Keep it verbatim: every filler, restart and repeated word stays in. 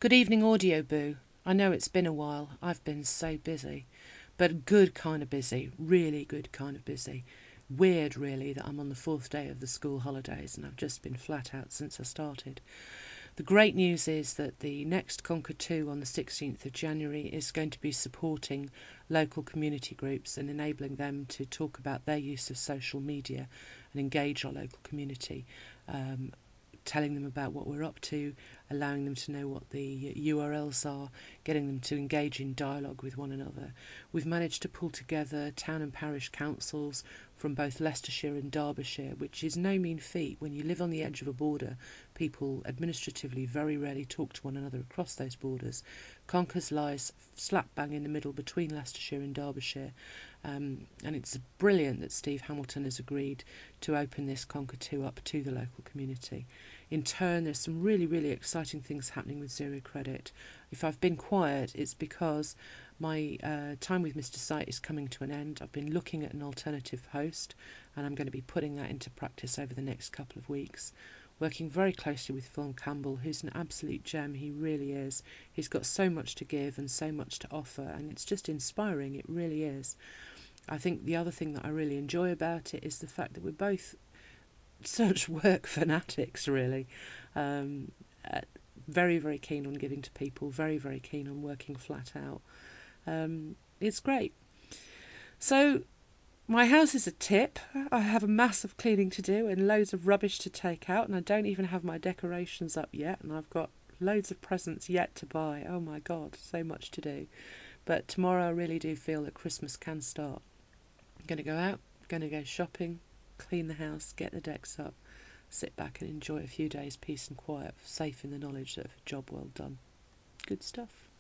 Good evening, Audio Boo. I know it's been a while. I've been so busy. But good kind of busy. Really good kind of busy. Weird, really, that I'm on the fourth day of the school holidays and I've just been flat out since I started. The great news is that the next Conquer two on the sixteenth of January is going to be supporting local community groups and enabling them to talk about their use of social media and engage our local community. Um, telling them about what we're up to, allowing them to know what the U R Ls are, getting them to engage in dialogue with one another. We've managed to pull together town and parish councils from both Leicestershire and Derbyshire, which is no mean feat. When you live on the edge of a border, people administratively very rarely talk to one another across those borders. Conkers lies slap bang in the middle between Leicestershire and Derbyshire, um, and it's brilliant that Steve Hamilton has agreed to open this Conquer two up to the local community. In turn, there's some really, really exciting things happening with Zero Credit. If I've been quiet, it's because my uh, time with Mister Sight is coming to an end. I've been looking at an alternative host, and I'm going to be putting that into practice over the next couple of weeks. Working very closely with Phil Campbell, who's an absolute gem, he really is. He's got so much to give and so much to offer, and it's just inspiring, it really is. I think the other thing that I really enjoy about it is the fact that we're both such work fanatics, really. Um, uh, very, very keen on giving to people, very, very keen on working flat out. Um, it's great. So, my house is a tip. I have a massive cleaning to do and loads of rubbish to take out, and I don't even have my decorations up yet, and I've got loads of presents yet to buy. Oh my God, so much to do. But tomorrow I really do feel that Christmas can start. I'm going to go out, going to go shopping, clean the house, get the decks up, sit back and enjoy a few days peace and quiet, safe in the knowledge of a job well done. Good stuff.